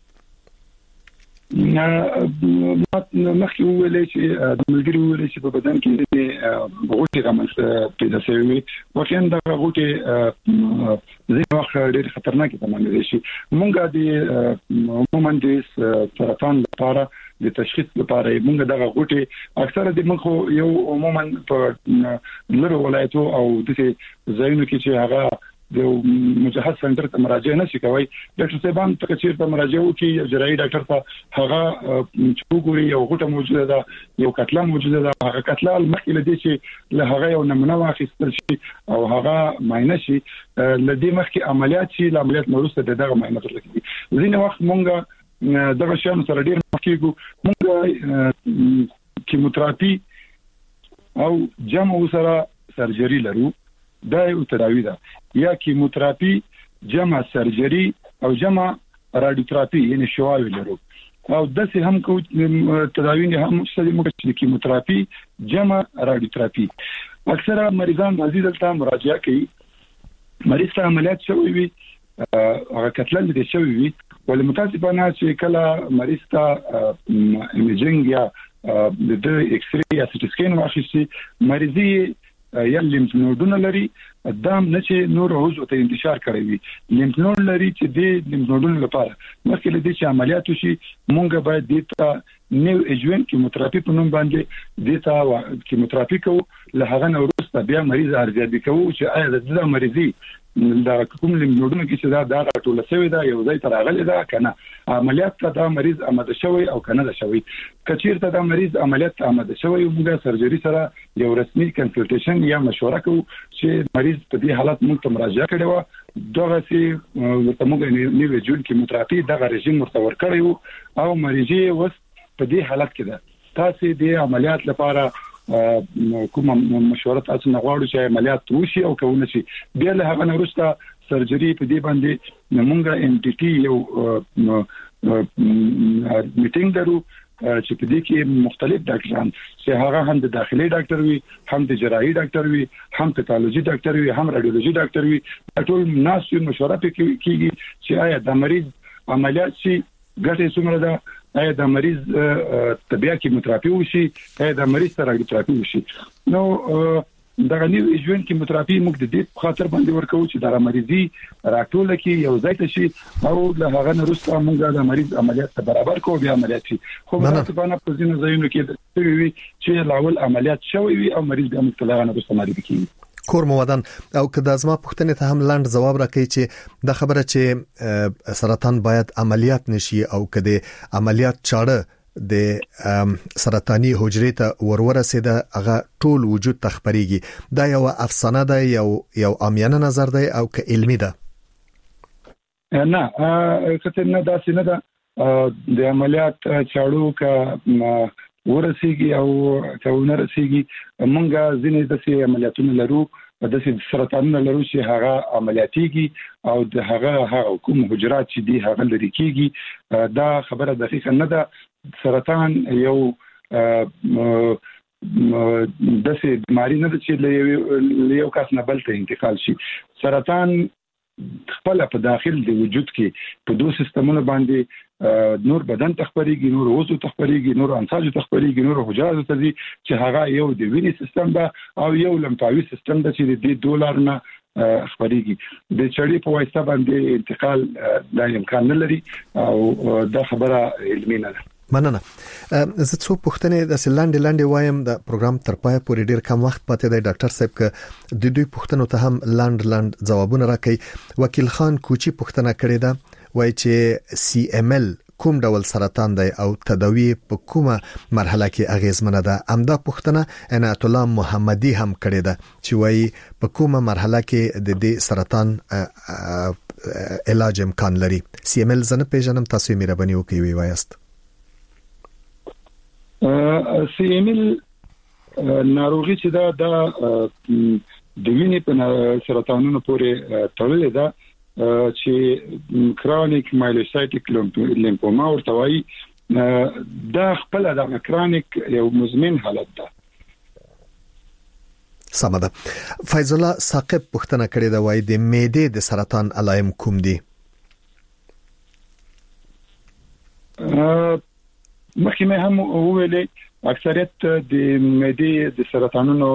مخکې ویلې چې د ملګری ویلې چې په بدن کې غوټي رامنځته پیدا شوی واقعا دا غوټي ځینې وخت ډېر خطرناک تمامېږي شي مونږه د عموما د سرطان لپاره د تشخیص لپاره مونږ دغه غوټي اکثره د مخ یو عموما په لرو ولایتو او د ځایونو کې چې هغه د مجهز سنټر ته مراجعه نشي کوي. ډاکټر صاحبان ته چې ته مراجعه وکړي یو جراحي ډاکټر ته هغه چوغوري یو غوټه موجوده ده یو کتله موجوده ده هغه کتله مخکې لدی چې له هغه یو نمونه واخیستل شي او هغه معاینه شي لدی مخکې عملیات شي عملیات وروسته دغه معاینه ترلاسه کیږي. ځینې وخت مونږ دغه شیانو سره ډیر مخکېږو. مونږ کیموتراپي او جمع سره سرجری لرو دا یو تداوی ده یا کیموتراپي جمع سرجری او جمع رادیوتراپي یعنی شواوی لرو او داسې هم کو تداوی نه هم ستاسو موږ کیموتراپي جمع رادیوتراپي اکثره مریضان عزیز ته مراجعه کوي مریض ته عملیات شوی وي هغه کتل دي شوی وي ولې متاسفانه چې کله مریض ته ایمیجینګ یا د ایکس ری یا سټي سکین واخیستي مریضي یا لیمف نودونه لري دام نه چې نور عضو ته انتشار کوي لیمف نود لري چې د لیمف نودونو لپاره مخکې لدی چې عملیات وشي مونږ باید د نیو ایجوین کیموتراپي په نوم باندې د کیموتراپي کو له هغه وروسته بیا مریض ارزیابي کوو چې آیا د مریضي دا کوم لیمف نودونه کې چې دا ټول سوي دا یو ځای ته راغلي دا کنه عملیات ته دا مریض آماده شوی او کنه دا شوی کچیر ته دا مریض عملیات آماده شوی موږ سرجری سره یو رسمي کنسلټیشن یا مشوره کوو چې مریض په دې حالت موږ ته مراجعه کړې و دغه سي ورته موږ نیو جون کیموتراپي دغه رژیم ورته ورکړیو او مریضي وس په دې حالت کې ده تاسو د عملیات لپاره کوم مشوره تاسو نه غواړو چې عملیات وشي او کوونه شي بیا له هغه وروسته سرجری په دې باندې موږ ام ټي ټي یو میټینګ درو چې په دې کې مختلف ډاکټران چې هغه هم د داخلي ډاکټر وي هم د جراحي ډاکټر وي هم پیتالوژي ډاکټر وي هم رادیولوژي ډاکټر وي ټول ناس یو مشوره کوي چې آیا د مریض عملیات شي ګټه څومره ده اې د مریض طبيعه کیموتراپي وشي اې د مریض رادیوتراپي وشي نو دا نیو ایجوین کیموتراپي موږ د دې خاطر باندې ورکو چې دا مریضي راټول کې یو ځای ته شي او له هغه وروسته موږ د مریض عملیات ته برابر کوو بیا عملیات شي خو متاسفانه په ځینو ځایونو کې وي چې لاول عملیات شوی وي او مریض بیا مختلفه وروسته مریض کیږي کور موادن او کدا زما پوښتنه ته هم لاند جواب راکړي چې د خبره چې سرطان باید عملیات نشي او کده عملیات چاړه د سرطاني حجرې ته ورورسېده هغه ټول وجود تخبريږي دا یو افسانه ده یو عامیانه نظر ده او که علمي ده نه کته نه دا سینه ده د عملیات چاړو کا ورسیږي او کونه رسیږي مونږه ځینې د عملیاتونو لرو د سرطانونو لرو چې هغه عملیاتيږي او د هغه کوم حجرات چې دي هغه لري کیږي دا خبره دقیقه نه ده سرطان یو داسې بیماری نه ده چې یو کس نه بل ته انتقال شي سرطان خپل په داخل د وجود کې په دوه سیستمونو باندې نور بدن تخبريږي نور عضو تخبريږي نور انساج تخبريږي نور حجرات ته دي چې هغه یو د وینې سیستم ده او یو لمفاوي سیستم ده چې د $2 نه خبريږي د چړې په واسطه باندې انتقال د امکان نه لري او دا خبره علمي نه ده مننه زه څو پوښتنې د لاندې وایم د پروګرام تر پای پورې ډیر کم وخت پاتې دی ډاکټر صاحب ک د دوی پوښتنو ته هم لاند جوابونه راکړي وکیل خان کوچی پوښتنه کړې ده وایي چې سی ام ال کوم ډول سرطان دی او تداوی په کومه مرحله کې اغیزمنه ده امدا پوښتنه عنایت الله محمدي هم کړې ده چې وایي په کومه مرحله کې د دې سرطان علاج امکان لري سی ام ال زنه پیژنم تاسو یې مهرباني وکړئ وایست سی ام ال ناروغي چې دا د وینې په سرطانونو پورې تړلې ده چې کرونیک مایلوسایټیک لیمفوما ورته وایي دا خپل د کرونیک یو مزمن حالت ده سمه ده فیض الله ثاقب پوښتنه کړې ده وایي د معدې د سرطان علایم کوم دي مخکې مې هم وویلې اکثریت د معدې د سرطانونو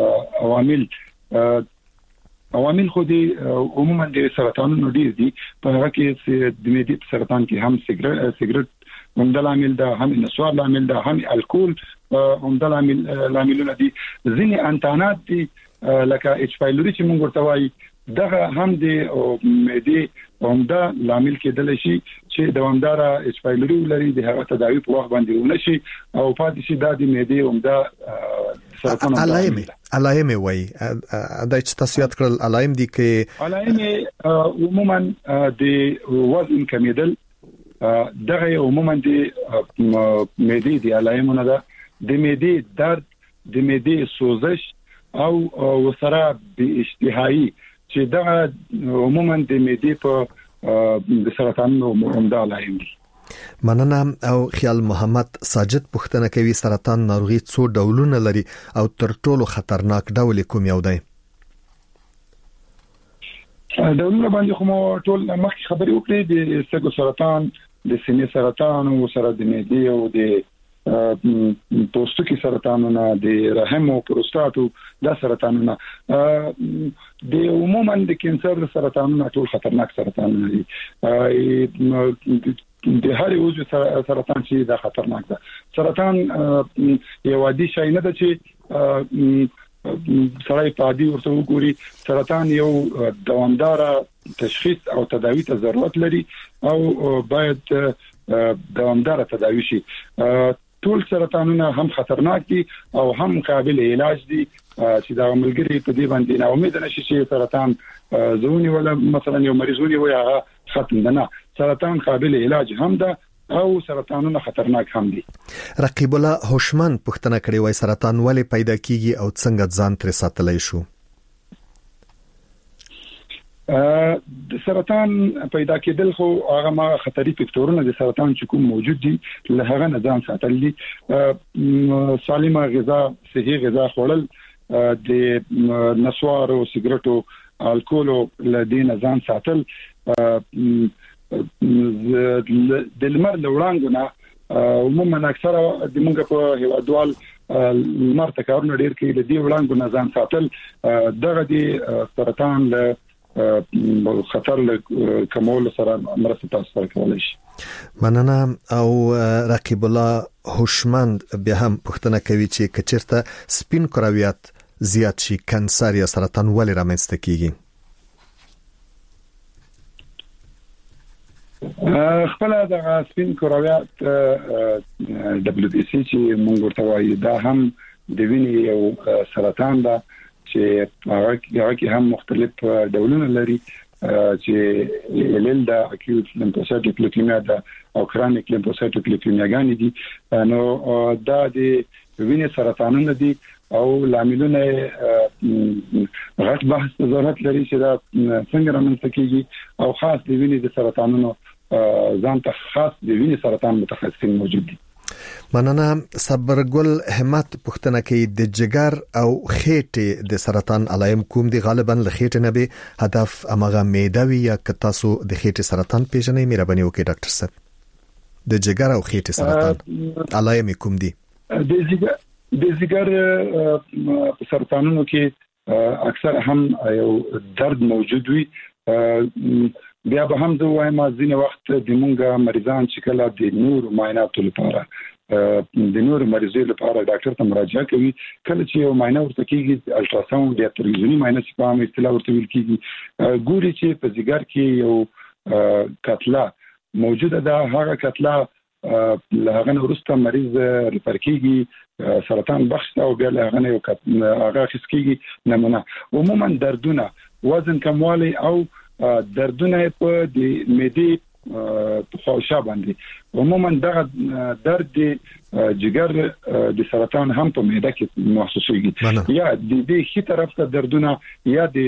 عوامل خو دي عموما د سرطانونو ډیر دي په هغه کې د معدې سرطان کې هم سیګریټ هم د عامل ده هم نسوار عامل ده هم الکول هم د عاملونه دي ځینې انتانات دي لکه اچ پایلوري چې موږ ورته وایي دغه هم د معدې عمده لامل کېدل شي چې دوامدار اچ پایلوري لري د هغه تداوی په وخت باندې ونشي او پاتې شي د معدې عمده سرطان علائم وای دا چې تاسو یاد کړل علائم دي کې علائم عموما د وزن کمیدل دغه عموما د معدې د علائمونه ده د معدې درد د معدې سوزش او وسره به اشتهایی چې دا عموما د معدې په د سرطان عمده علائم دي. مننه. او خیال محمد ساجد پوښتنه کوي سرطان ناروغي څو ډولونه لري او تر ټولو خطرناک ډول کوم یو دی؟ ډولونه باندې خو ټول مخکې خبرې وکړې د سږو سرطان د سینې سرطان او سره د معدې او د پوستکي سرطانونه د رحم او پروستاتو د سرطانونه د عموما د کینسر سرطانونه ټول خطرناک سرطانونه دي. د هر یو سرطان چې دا خطرناک ده. سرطان یو عادي شی نه ده چې سړی په عادي ورته وګوري. سرطان یو دوامدار تشخیص او تداوی ته ضرورت لري او باید دوامدار تداوی شي. ټول سرطانونه هم خطرناک دي او هم قابل علاج دي چې دا عملګری په دې باندې نه امید نشي چې سرطان زونی ولا مثلا یو مریضونی وي هغه ختم نه. سرطان قابل علاج هم ده او سرطانونه خطرناک هم دي. رقیب الله هوشمن پوښتنه کړې وای سرطان ولې پیدا کیږي او څنګه ځان تر ساتلای شو؟ د سرطان پیدا کېدل خو هغه ما خطري فکتورونه د سرطان چې کوم موجود دي له هغه نه ځان ساتل دي. سالمه غذا، صحي غذا خورل، د نسوارو، سیګریټو، الکولو له دې نه ځان ساتل، د لمر له وړانګو نه عموما اکثره د موږ په هیوادوال لمر ته کارونه ډیر کوي، د دې وړانګو نه ځان ساتل دغه د سرطان له خطر له کمول سره مرسته تاسو کولای شي. مننه. او رقیب الله هوشمند به هم پوښتنه کوي چې کچرته سپین کرویات زیات شي کانسر یا سرطان ولې رامنځته کیږي؟ خپل د سپین کرویات WBC چې موږ ورته وایو دا هم د وینې یو سرطان ده چې هغه کې هم مختلف ډولونه لري چې لیل دا اکیوت لیمفوسایټیک لیوکیمیا ده او کرونیک لیمفوسایټیک لیوکیمیا دي. نو دا د وینې سرطانونه دي او لاملونه غټ بحث ضرورت لري چې دا څنګه رامنځته کیږي او خاص د وینې د سرطانونو ځان ته خاص د وینې سرطان متخصصین موجود دي. مننه. صبرګل همت پوښتنه کوي د جګر او خېټې د سرطان علائم کوم دي؟ غالبا له خېټې نه به هدف امغه معده وي یا که تاسو د خېټې سرطان پیژنئ مهرباني وکړئ ډاکټر صاحب. د جګر او خېټې سرطان علائم کوم دي؟ د جګر سرطانونو کې اکثر هم یو درد موجود وي. بیا به هم زه وایم ځینې وخت د مونږه مریضان چې کله د نور معایناتو لپاره د نور مریضانو لپاره ډاکټر ته مراجعه کوي، کله چې یو معاینه ورته کیږي الټراساوند یا تلویزیونی معاینه چې په عام اصطلاح ورته ویل کیږي، ګوري چې په ځګر کې یو کتله موجوده ده. هغه کتله له هغه وروسته مریض ریفر کیږي سرطان بخش او بیا له هغه یو هغه خس کیږي نمونه. عموما دردونه، وزن کموالی او دردونه په د معدې په خواصه باندې عموما دغه درد د جګر د سرطان هم په معده کې محسوسېږي، یا د دې خي طرف ته دردونه یا د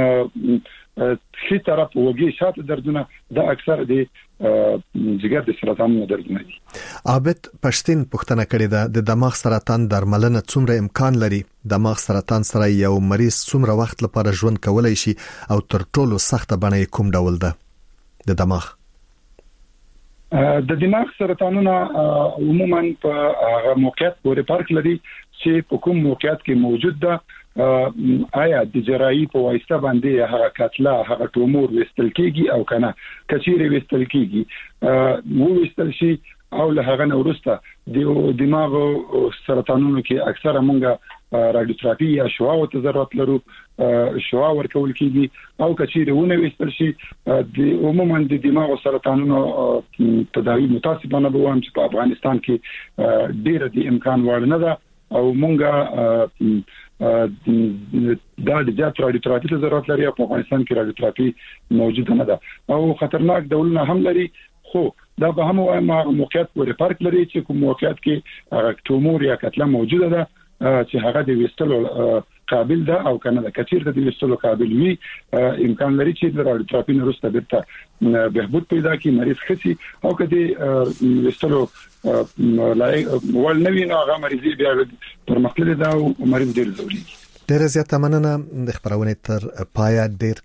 خي طرف وګي شاته دردونه، دا اکثر د جګر د سرطان دردونه دي. عابد پښتين پوښتنه کړې ده د دماغ سرطان درملنه څومره امکان لري؟ دماغ سرطان سره یو مریض څومره وخت لپاره ژوند کولای شي او تر ټولو سخت بڼه کوم ډول ده د دماغ؟ د دماغ سرطانونه عموما په هغه موقعیت پورې فرق لري چې په کوم موقعیت کې موجود ده. آیا د جراحي په واسطه باندې هغه کتله هغه تومور وستل کیږي او کنه کچيري وستل کیږي، وو وستل شي او له هغه نه ورسته د دماغ سرطانونو کې اکثره مونږه رادیوتراپي یا شعاع ته ضرورت لرو شعاع ورکول کیږي او کچېرونه وستل شي د عموما د دماغ سرطانونو تداوی متاسفانه به وایم چې په افغانستان کې ډېر د امکان وړ نه ده او مونږه دا د جات رادیوتراپي ته ضرورت لري په افغانستان کې رادیوتراپي موجود نه ده او خطرناک ډولونه هم لري خو دا به هم موقعیت پورې فرق لري چې کوم موقعیت کې تومور یا کتله موجوده ده چې هغه د وستلو قابل ده او کنه د کثیر د وستلو قابل وي امکان لري چې د رادیوتراپي وروسته بیرته بهبود پیدا کړي مریض خسي او کدي وستلو لای ول نوی نو هغه مریض بیا پرمختللی ده او مریض ډیر ضروري ډیر زیاته مننه د خبرونه تر پایا ډیر